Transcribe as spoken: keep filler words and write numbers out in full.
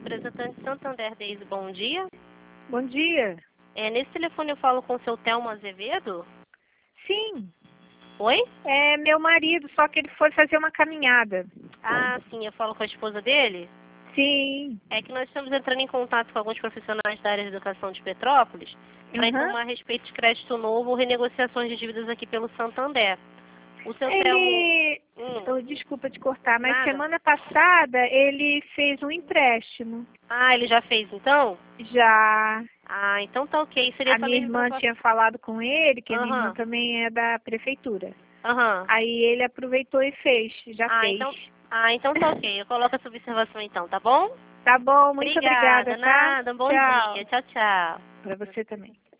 representante Santander Daisy, bom dia. Bom dia. É, nesse telefone eu falo com o seu Telmo Azevedo? Sim, Oi? é meu marido, só que ele foi fazer uma caminhada. Ah, sim, eu falo com a esposa dele? Sim. É que nós estamos entrando em contato com alguns profissionais da área de educação de Petrópolis para Uhum. informar a respeito de crédito novo ou renegociações de dívidas aqui pelo Santander. O seu Telmo... Ele, Hum, oh, desculpa te cortar, mas nada. semana passada ele fez um empréstimo. Ah, ele já fez então? Já Ah, então tá ok. Seria a só minha mesmo irmã pra... tinha falado com ele, que a minha irmã Aham, também é da prefeitura. aham. Aí ele aproveitou e fez, já Ah, fez. então... Ah, então tá ok. Eu coloco essa observação então, tá bom? Tá bom, muito Obrigada, obrigada, tá? nada. Um bom Tchau. dia. Tchau, tchau. Para você também.